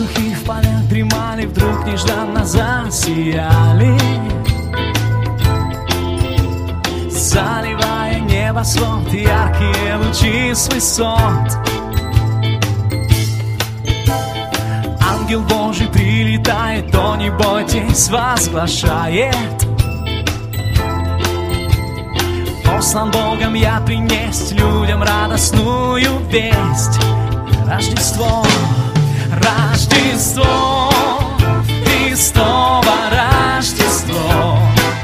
Петухи в полях дремали, вдруг нежданно засияли, заливая небосвод яркие лучи с высот. Ангел Божий прилетает, о, не бойтесь, возглашает: послан Богом я принесть людям радостную весть. Рождество, Рождество, Христово Рождество.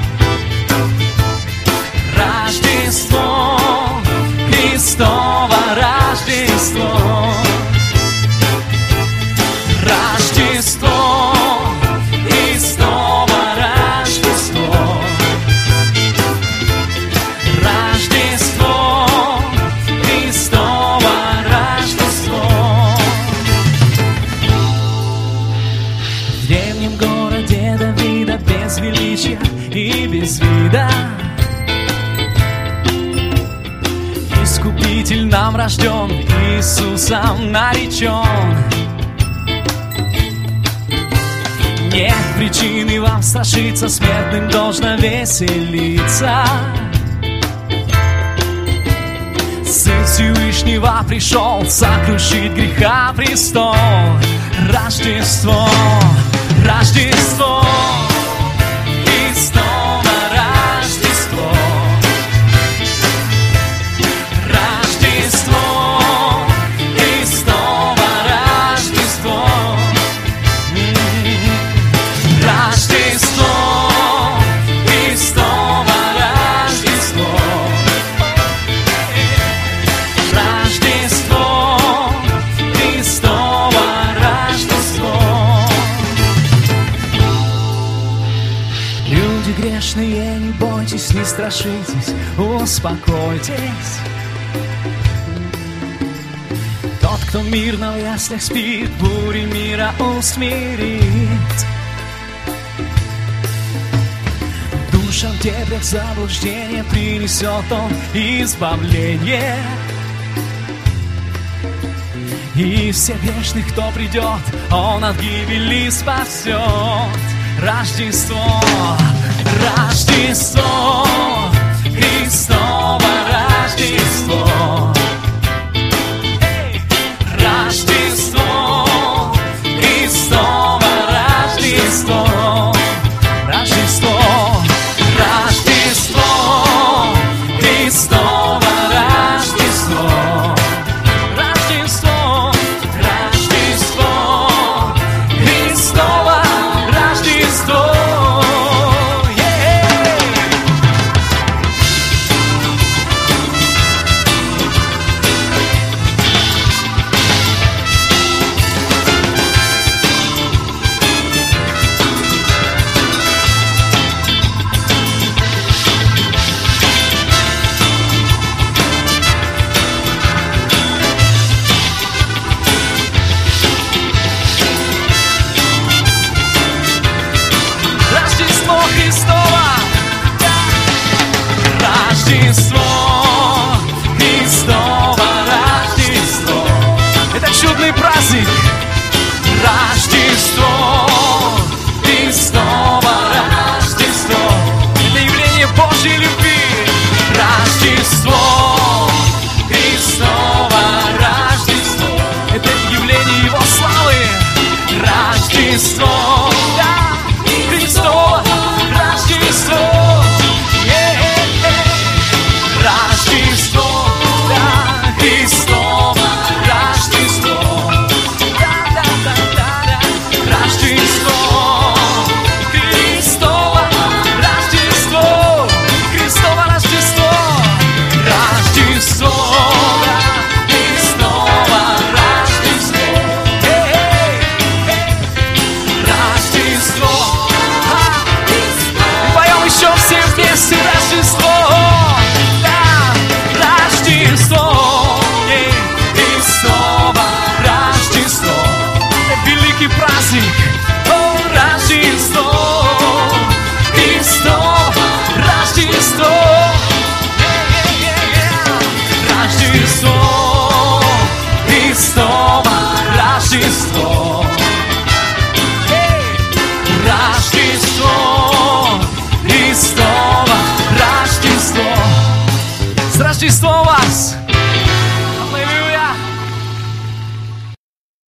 Рождество, Христово Рождество. Рождество, Христово Рождество. Рождество, Христово Рождество. В древнем городе Давида без величия и без вида Искупитель нам рожден, Иисусом наречен. Нет причины вам страшиться, смертным должно веселиться. Сын Всевышнего пришел сокрушить греха престол. Рождество, Рождество, Христово Рождество. Рождество, Христово Рождество. Рождество, Христово Рождество. Рождество, Христово Рождество. Люди грешные, не бойтесь, не страшитесь, успокойтесь. Тот, кто мирно в яслях спит, бури мира усмирит. Душам в дебрях заблуждения принесет он избавление. И всех грешных, кто придет, он от гибели спасет. Рождество, Рождество, Христово Рождество.